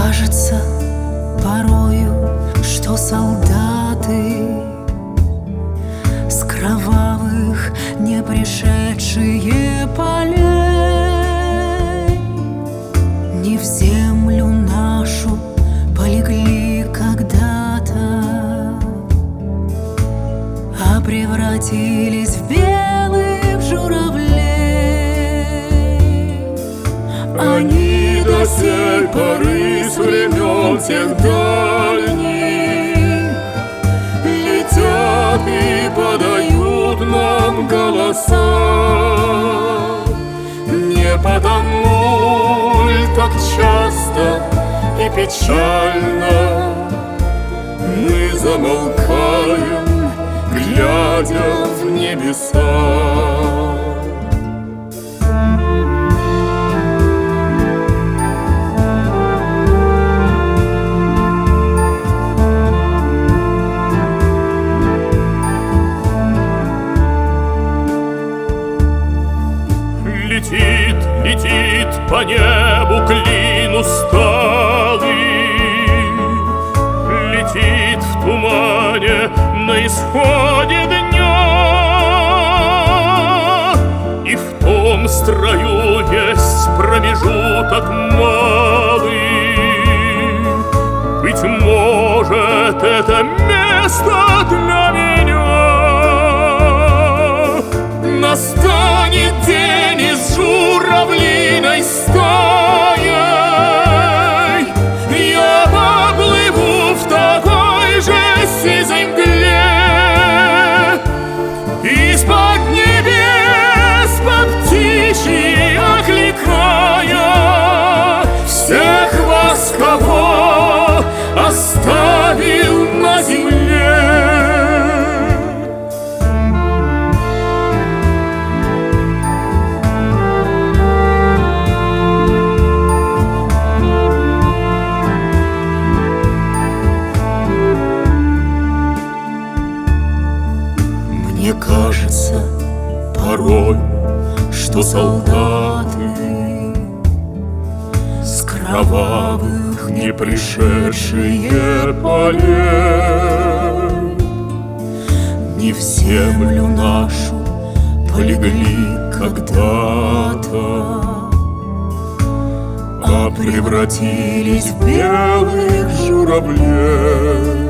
кажется порою, что солдаты с кровавых не пришедшие полей не в землю нашу полегли когда-то, а превратились в белых журавлей. Они до сей поры с времен тех дальних летят и подают нам голоса. Не потому ль так часто и печально мы замолкаем, глядя в небеса. Летит, летит по небу клин усталый, летит в тумане на исходе дня, и в том строю есть промежуток малый. Быть может, это место для меня. Настанет день и с журавлиной стаей я поплыву в такой же сизой мгле. Из-под небес по птичьи окликая всех вас, кого оставил на земле. Мне кажется порой, что солдаты с кровавых не пришедшие полей не в землю нашу полегли когда-то, а превратились в белых журавлей.